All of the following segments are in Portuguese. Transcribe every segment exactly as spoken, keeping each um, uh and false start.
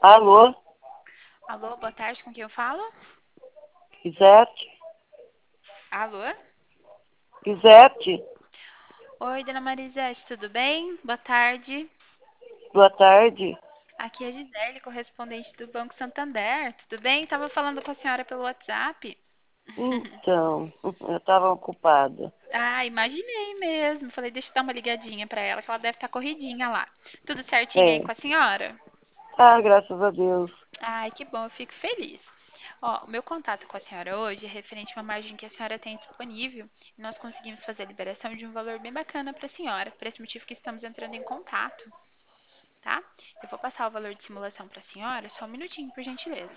Alô, Alô, boa tarde, com quem eu falo? Isete? Alô? Isete, Oi, dona Marisete, tudo bem? Boa tarde. boa tarde. Aqui é a Gisele, correspondente do Banco Santander. Tudo bem? Tava falando com a senhora pelo WhatsApp. Então, eu estava ocupada. Ah, imaginei mesmo. Falei, deixa eu dar uma ligadinha pra ela, que ela deve estar corridinha lá. Tudo certinho aí É. com a senhora? Ah, graças a Deus. Ai, que bom, eu fico feliz. Ó, o meu contato com a senhora hoje é referente a uma margem que a senhora tem disponível e nós conseguimos fazer a liberação de um valor bem bacana para a senhora, por esse motivo que estamos entrando em contato, tá? Eu vou passar o valor de simulação para a senhora, só um minutinho, por gentileza.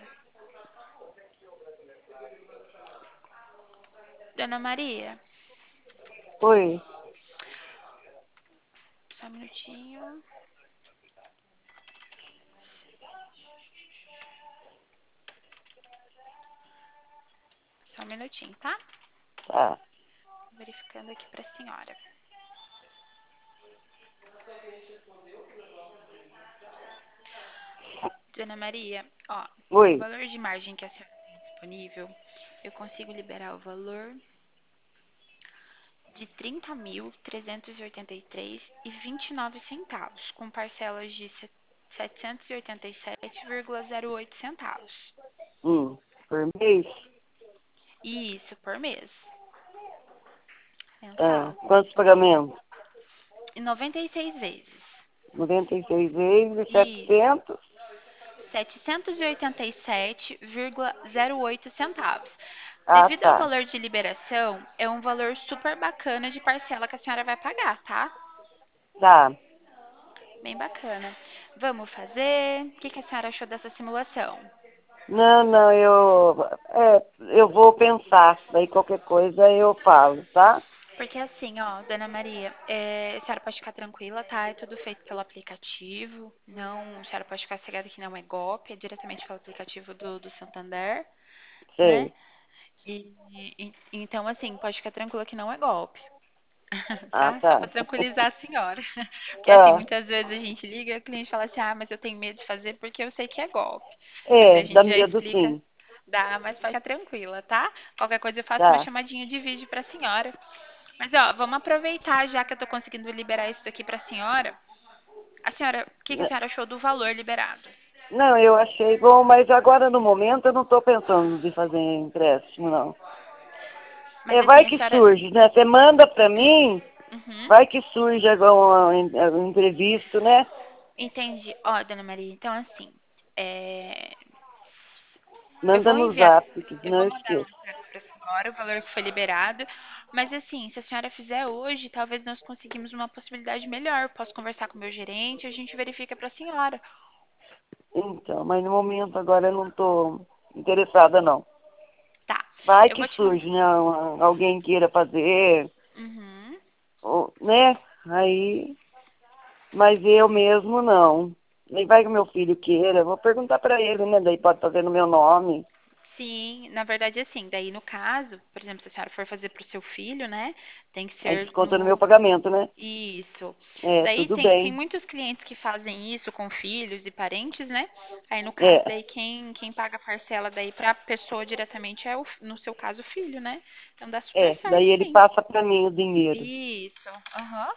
Dona Maria, Oi, só um minutinho, só um minutinho, tá? tá. Verificando aqui para a senhora. Dona Maria, ó, o Oi, valor de margem que a senhora tem disponível, eu consigo liberar o valor de trinta mil trezentos e oitenta e três e vinte e nove centavos, com parcelas de setecentos e oitenta e sete vírgula zero oito centavos. hum, por mês? E isso por mês, Ah, mensal. quantos pagamentos? E noventa e seis vezes. noventa e seis vezes, E setecentos? setecentos e oitenta e sete vírgula zero oito centavos. Ah, Devido ao tá. valor de liberação, é um valor super bacana de parcela que a senhora vai pagar, tá? Tá. Bem bacana. Vamos fazer? O que que a senhora achou dessa simulação? Não, não, eu, é, eu vou pensar. Daí qualquer coisa eu falo, tá? Porque assim, ó, Dona Maria, é, a senhora pode ficar tranquila, tá? É tudo feito pelo aplicativo. Não, a senhora pode ficar cegada que não é golpe, é diretamente pelo aplicativo do, do Santander, né? Sei. E, e- então, assim, pode ficar tranquila que não é golpe, Ah, tá? Só pra tá. tranquilizar a senhora. Porque assim, Tá. muitas vezes a gente liga e o cliente fala assim, ah, mas eu tenho medo de fazer porque eu sei que é golpe. Mas daí É, a dá gente já medo explica, sim. dá, mas pode ficar tranquila, tá? Qualquer coisa eu faço uma Tá. chamadinha de vídeo pra senhora. Mas ó, vamos aproveitar já que eu tô conseguindo liberar isso daqui pra senhora. A senhora, o que, que a senhora achou do valor liberado? Não, eu achei bom, mas agora no momento eu não estou pensando de fazer empréstimo, não. Mas É, assim, vai a que senhora. surge, né? Você manda para mim, Uhum, vai que surge algum um imprevisto, né? entendi. Ó, dona Maria, então assim, é, eu Manda vou no enviar, zap, que eu senão vou eu mandar no esqueço. WhatsApp pra senhora o valor que foi liberado. Mas assim, se a senhora fizer hoje, talvez nós conseguimos uma possibilidade melhor. Posso conversar com o meu gerente, a gente verifica pra senhora. Então, mas no momento agora eu não estou interessada, não. Tá. Vai Eu que vou te mandar. surge, né? um- Alguém queira fazer, Uhum. ou, né? Aí, mas eu mesmo não. Nem vai que meu filho queira, eu vou perguntar para ele, né? Daí pode fazer no meu nome. Sim, na verdade, assim, daí no caso, por exemplo, se a senhora for fazer para o seu filho, né, tem que Aí ser desconta no meu no. pagamento, né? Isso. É, Daí tudo tem, tem bem. muitos clientes que fazem isso com filhos e parentes, né? Aí no caso, É, daí quem, quem paga a parcela daí para a pessoa diretamente é, o, no seu caso, o filho, né? Então dá super é. certo, Daí ele sim. passa para mim o dinheiro. Isso. Aham.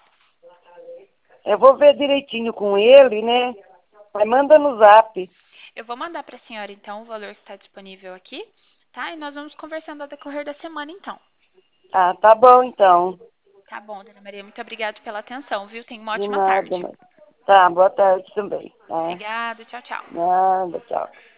Eu vou ver direitinho com ele, né? Mas manda no zap. Eu vou mandar para a senhora, então, o valor que está disponível aqui, tá? E nós vamos conversando ao decorrer da semana, então. Ah, tá bom então. Tá bom, dona Maria. Muito obrigada pela atenção, viu? Tenha uma De ótima nada, tarde. mas. Tá, boa tarde também, tá? Obrigada. Tchau, tchau. Nada, tchau.